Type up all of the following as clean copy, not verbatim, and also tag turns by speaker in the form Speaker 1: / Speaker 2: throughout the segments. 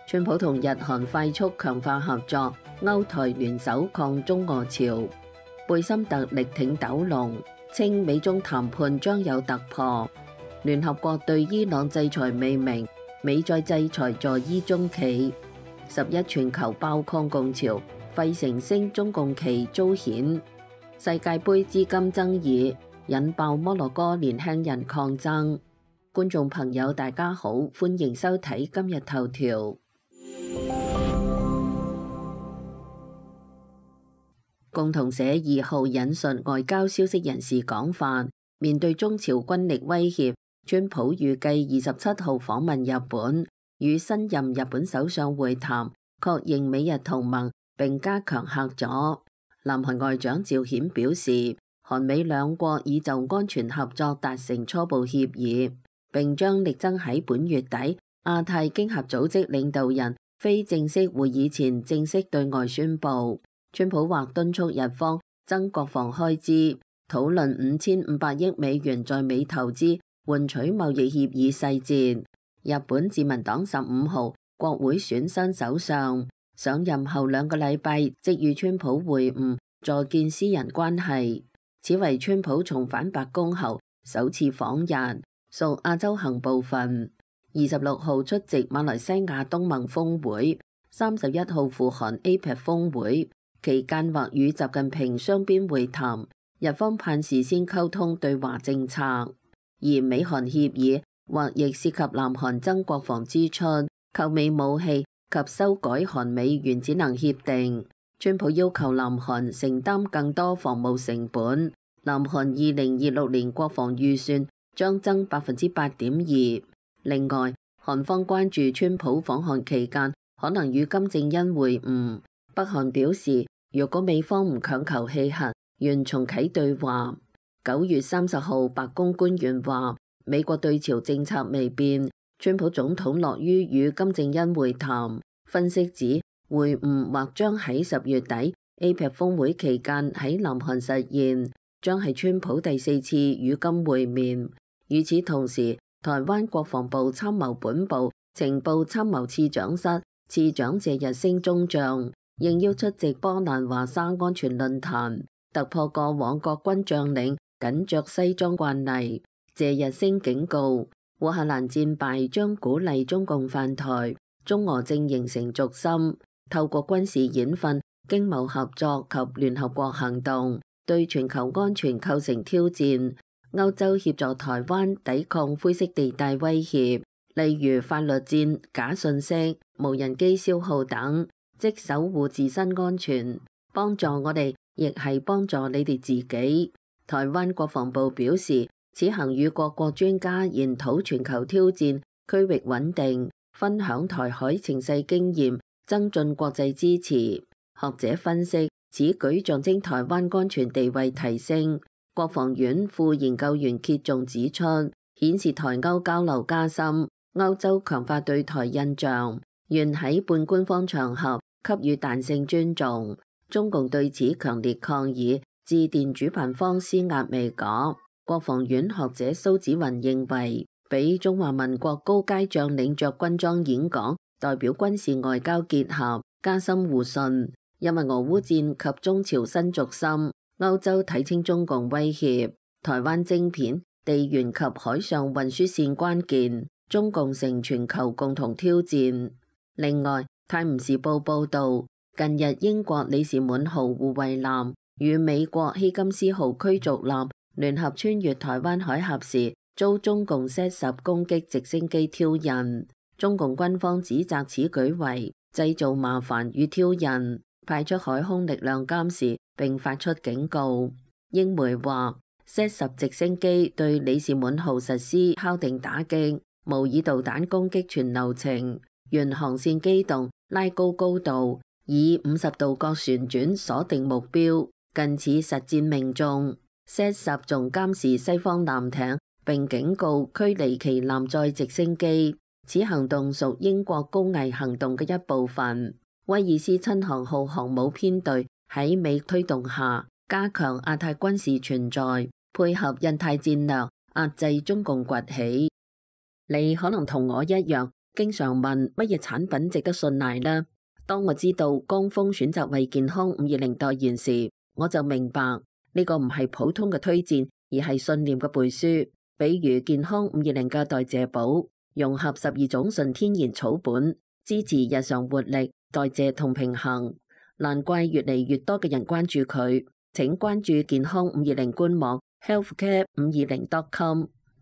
Speaker 1: 川普同日韓快速強化合作，歐台聯手抗中俄潮。貝森特力挺斗龍，稱美中談判將有突破。聯合國對伊朗制裁未明，美再制裁助伊中企。11全球爆礦共潮，費城升中共旗遭譴。世界盃資金爭議引爆摩洛哥年輕人抗爭。觀眾朋友大家好，歡迎收睇今日頭條。共同社2號引述外交消息人士講法，面對中朝軍力威脅，川普預計27號訪問日本，與新任日本首相會談，確認美日同盟並加強嚇阻。南韓外長趙顯表示，韓美兩國已就安全合作達成初步協議，並將力爭喺本月底亞太經合組織領導人非正式會議前正式對外宣佈。川普或敦促日方增國防開支，討論5500億美元在美投資換取貿易協議細節。日本自民黨15號國會選新首相，上任後2個禮拜即與川普會晤，助建私人關係。此為川普重返白宮後首次訪日，屬亞洲行部分。26號出席馬來西亞東盟峰會，31號赴韓 APEC 峰會，期間或與習近平雙邊會談。日方盼事先溝通對華政策，而美韓協議或亦涉及南韓增國防支出、購美武器及修改韓美原子能協定。川普要求南韓承擔更多防務成本。南韓2026年國防預算將增8.2%。另外，韓方關注川普訪韓期間可能與金正恩會晤。北韓表示，若果美方唔強求棄核，願重啟對話。9月30號，白宮官員話，美國對朝政策未變，川普總統樂於與金正恩會談。分析指，會晤或將喺10月底 APEC 峰會期間喺南韓實現，將係川普第4次與金會面。與此同時，台灣國防部參謀本部情報參謀次長室次長謝日升中將，應邀出席波蘭華沙安全論壇，突破過往各軍將領緊着西裝慣例。謝日升警告，烏克蘭戰敗將鼓勵中共犯台，中俄正形成軸心，透過軍事演訓、經貿合作及聯合國行動，對全球安全構成挑戰。歐洲協助台灣抵抗灰色地帶威脅，例如法律戰、假信息、無人機消耗等，即守護自身安全，幫助我哋，亦係幫助你哋自己。台灣國防部表示，此行與各國專家研討全球挑戰、區域穩定，分享台海情勢經驗，增進國際支持。學者分析，此舉象徵台灣安全地位提升。國防院副研究員揭仲指出，顯示台歐交流加深，歐洲強化對台印象，願喺半官方場合給予彈性尊重。中共對此強烈抗議，致電主辦方施壓未果。國防院學者蘇子雲認為，俾中華民國高階將領着軍裝演講，代表軍事外交結合，加深互信。因為俄烏戰及中朝新軸心，歐洲睇清中共威脅，台灣晶片、地緣及海上運輸線關鍵，中共成全球共同挑戰。另外，《泰晤士報》報導，近日英國李士滿號護衛艦與美國希金斯號驅逐艦聯合穿越台灣海峽時，遭中共 Z-10攻擊直升機挑釁。中共軍方指責此舉為製造麻煩與挑釁，派出海空力量監視並發出警告。英媒話 Z-10直升機對李士滿號實施敲定打擊，模擬導彈攻擊全流程，沿航線機動，拉高高度，以50度角旋轉鎖定目標，近似實戰命中。Z-10仲監視西方艦艇並警告驅離其艦載直升機，此行動屬英國高危行動嘅一部分。威爾斯親航號航母編隊喺美推動下，加強亞太軍事存在，配合印太戰略，壓制中共崛起。你可能同我一樣經常問乜嘢產品值得信賴呢？當我知道江鋒選擇為健康520代言時，我就明白呢個唔係普通嘅推薦，而係信念嘅背書。比如健康520嘅代謝寶，融合12種純天然草本，支持日常活力、代謝同平衡。難怪越嚟越多嘅人關注佢。請關注健康520官網 healthcare520.com。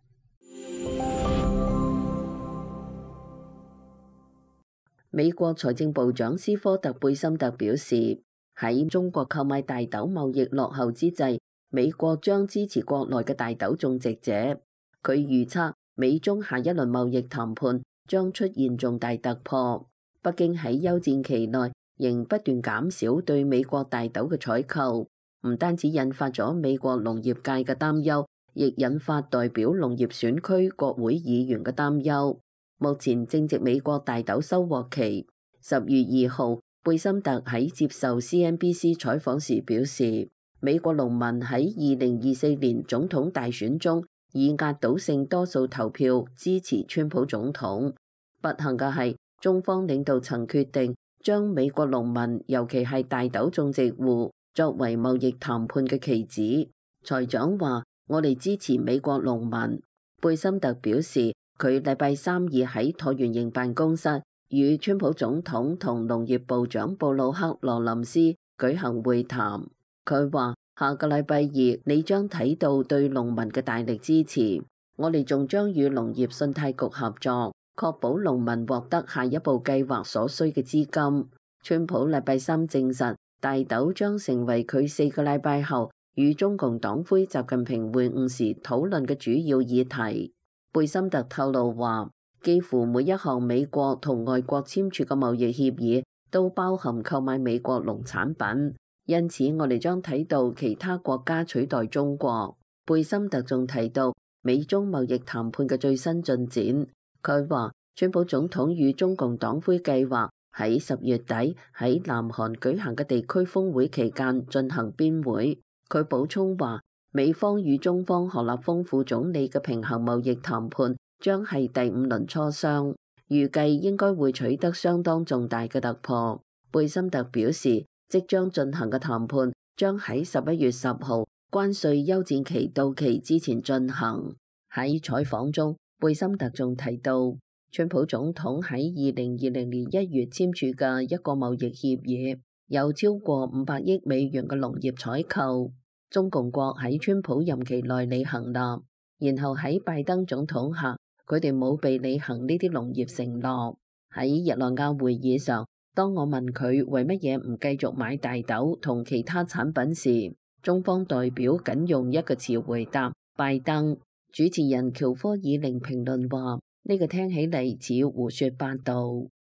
Speaker 1: 美國財政部長斯科特貝森特表示，喺中國購買大豆貿易落後之際，美國將支持國內嘅大豆種植者。佢預測美中下一輪貿易談判將出現重大突破。北京喺休戰期內仍不斷減少對美國大豆嘅採購，唔單止引發咗美國農業界嘅擔憂，亦引發代表農業選區國會議員嘅擔憂。目前正值美國大豆收穫期。10月2號，貝森特喺接受 CNBC 採訪時表示，美國農民喺2024年總統大選中以壓倒性多數投票支持川普總統。不幸嘅係，中方領導層決定將美國農民，尤其係大豆種植戶，作為貿易談判嘅棋子。財長話：我哋支持美國農民。貝森特表示，佢禮拜三已喺橢圓形辦公室與川普總統同農業部長布魯克羅林斯舉行會談。佢話：下個禮拜二你將睇到對農民嘅大力支持。我哋仲將與農業信貸局合作，確保農民獲得下一步計劃所需嘅資金。川普禮拜三證實，大豆將成為佢4個禮拜後與中共黨魁習近平會晤時討論嘅主要議題。貝森特透露話，幾乎每一項美國同外國簽署嘅貿易協議都包含購買美國農產品，因此我哋將睇到其他國家取代中國。貝森特仲提到美中貿易談判嘅最新進展。佢話，川普總統與中共黨魁計劃喺10月底喺南韓舉行嘅地區峰會期間進行邊會。佢補充話，美方與中方何立峰副總理嘅平衡貿易談判將係第5輪磋商，預計應該會取得相當重大嘅突破。貝森特表示，即將進行嘅談判將喺11月10號關稅休戰期到期之前進行。喺採訪中，貝森特仲提到，川普總統喺2020年1月簽署嘅一個貿易協議，有超過500億美元嘅農業採購。中共國喺川普任期內履行啦，然後喺拜登總統下，佢哋冇被履行呢啲農業承諾。喺日內瓦會議上，當我問佢為乜嘢唔繼續買大豆同其他產品時，中方代表僅用一個詞回答：拜登。主持人喬科爾寧評論話：呢個聽起嚟似胡說八道。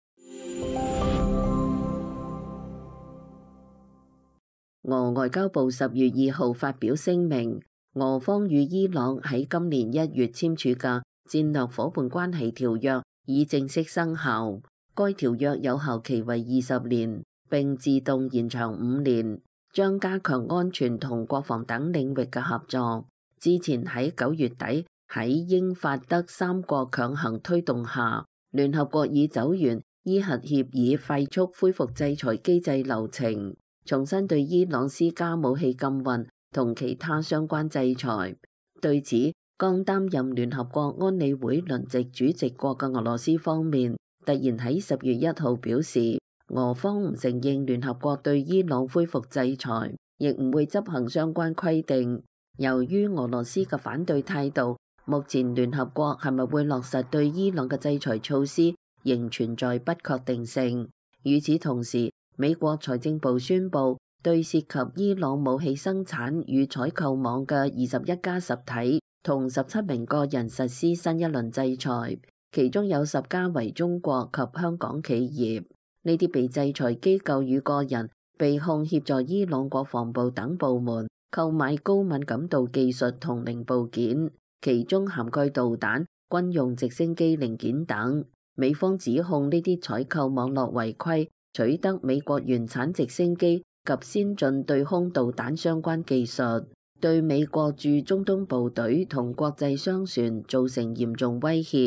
Speaker 1: 俄外交部10月2號發表聲明，俄方與伊朗喺今年1月簽署嘅戰略夥伴關係條約已正式生效。該條約有效期為20年，並自動延長5年，將加強安全同國防等領域嘅合作。之前喺9月底喺英法德3國強行推動下，聯合國已走完伊核協議快速恢復制裁機制流程，重新對伊朗施加武器禁運同其他相關制裁。對此，剛擔任聯合國安理會輪值主席國嘅俄羅斯方面突然喺10月1號表示，俄方唔承認聯合國對伊朗恢復制裁，亦唔會執行相關規定。由於俄羅斯嘅反對態度，目前聯合國係咪會落實對伊朗嘅制裁措施，仍存在不確定性。與此同時，美國財政部宣布對涉及伊朗武器生產與採購網嘅21家實體同17名個人實施新一輪制裁，其中有10家為中國及香港企業。呢啲被制裁機構與個人被控協助伊朗國防部等部門購買高敏感度技術同零部件，其中涵蓋導彈、軍用直升機零件等。美方指控呢啲採購網絡違規，取得美國原產直升機及先進對空導彈相關技術，對美國駐中東部隊同國際商船造成嚴重威脅。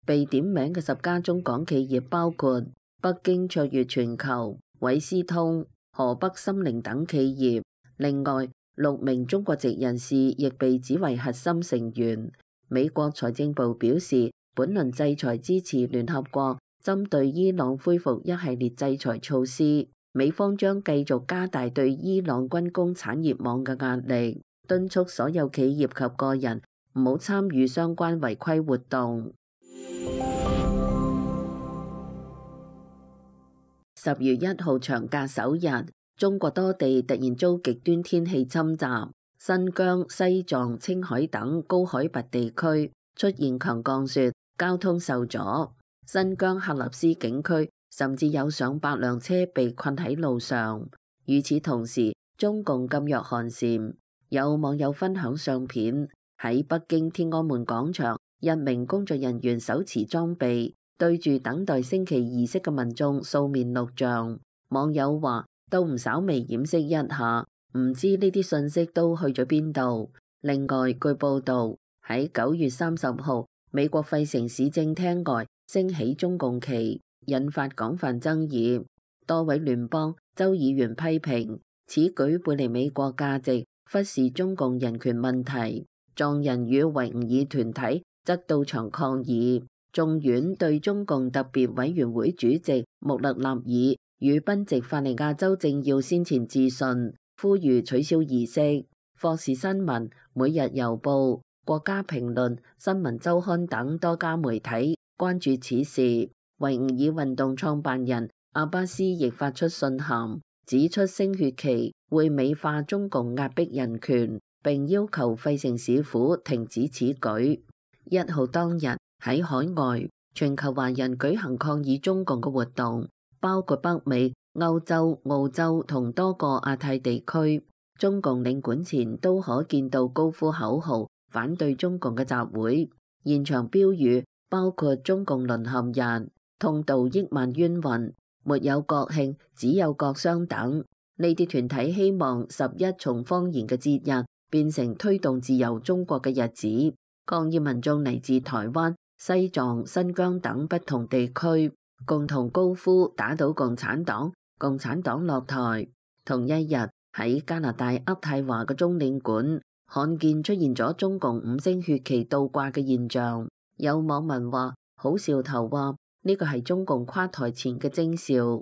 Speaker 1: 被點名嘅10家中港企業包括北京卓越全球、偉思通、河北心靈等企業。另外，6名中國籍人士亦被指為核心成員。美國財政部表示，本輪制裁支持聯合國針對伊朗恢復一系列制裁措施。美方將繼續加大對伊朗軍工產業網嘅壓力，敦促所有企業及個人唔好參與相關違規活動。10月1號長假首日，中國多地突然遭極端天氣侵襲，新疆、西藏、青海等高海拔地區出現強降雪，交通受阻。新疆喀納斯景區甚至有上百輛車被困喺路上。與此同時，中共噤若寒蟬，有網友分享相片，喺北京天安門廣場，一名工作人員手持裝備，對住等待升旗儀式嘅民眾素面錄像。網友話都唔稍微掩飾一下，唔知呢啲信息都去咗邊度。另外，據報道喺9月30號，美國費城市政廳外升起中共旗，引發廣泛爭議。多位聯邦州議員批評此舉背離美國價值，忽視中共人權問題。藏人與維吾爾團體則到場抗議。眾院對中共特別委員會主席穆勒納爾與賓夕法尼亞州政要先前致信，呼籲取消儀式。霍士新聞、每日郵報、國家評論、新聞週刊等多家媒體關注此事。維吾爾運動創辦人阿巴斯亦發出信函，指出升血旗會美化中共壓迫人權，並要求費城市府停止此舉。1號當日喺海外，全球華人舉行抗議中共嘅活動，包括北美、歐洲、澳洲同多個亞太地區。中共領館前都可見到高呼口號反對中共嘅集會，現場標語包括中共淪陷日、痛悼億萬冤魂、沒有國慶只有國殤等。呢啲團體希望11重方言嘅節日變成推動自由中國嘅日子。抗議民眾嚟自台灣、西藏、新疆等不同地區，共同高呼打倒共產黨，共產黨落台。同一日喺加拿大渥太華嘅中領館，罕見出現咗中共5星血旗倒掛嘅現象。有網民話好兆頭，話呢個係中共垮台前嘅徵兆。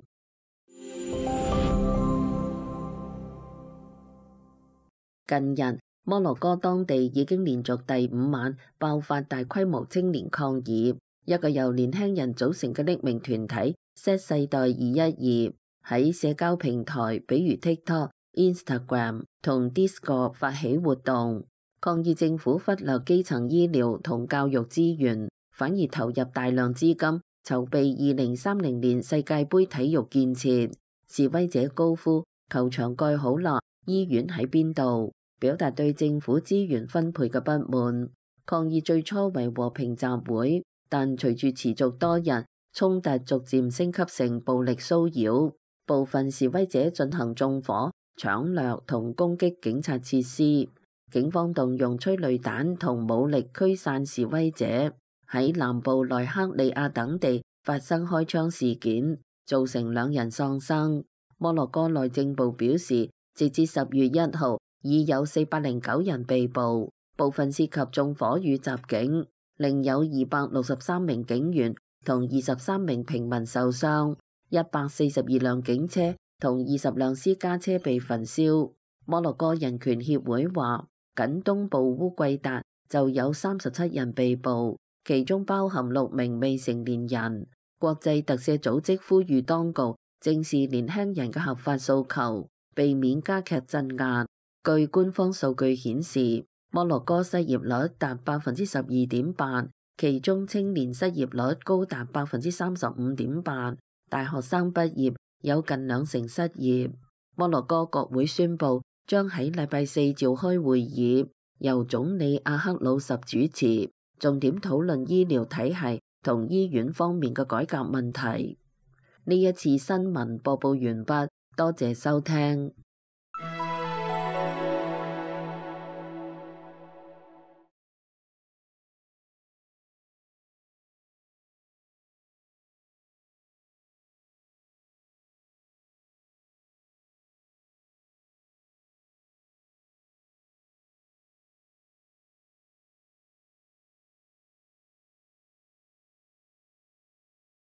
Speaker 1: 近日摩洛哥當地已經連續第5晚爆發大規模青年抗議。一個由年輕人組成嘅匿名團體 Z 世代212喺社交平台，比如 TikTok、Instagram 同 Discord 發起活動，抗議政府忽略基層醫療同教育資源，反而投入大量資金籌備2030年世界盃體育建設。示威者高呼球場蓋好啦，醫院喺邊度？表達對政府資源分配嘅不滿。抗議最初為和平集會，但隨住持續多日，衝突逐漸升級成暴力騷擾。部分示威者進行縱火、搶掠同攻擊警察設施。警方動用催淚彈同武力驅散示威者。喺南部內克里亞等地發生開槍事件，造成2人喪生。摩洛哥內政部表示，截至10月1號，已有409人被捕，部分涉及縱火與襲警，另有263名警員同23名平民受傷，142輛警車同20輛私家車被焚燒。摩洛哥人權協會話，僅東部烏貴達就有37人被捕，其中包含6名未成年人。國際特赦組織呼籲當局正視年輕人嘅合法訴求，避免加劇鎮壓。據官方數據顯示，摩洛哥失業率達 12.8%， 其中青年失業率高達 35.8%， 大學生畢業有近20%失業。摩洛哥國會宣布將喺禮拜4召開會議，由總理阿克魯什主持，重點討論醫療體系同醫院方面嘅改革問題。呢一次新聞播報完畢，多謝收聽。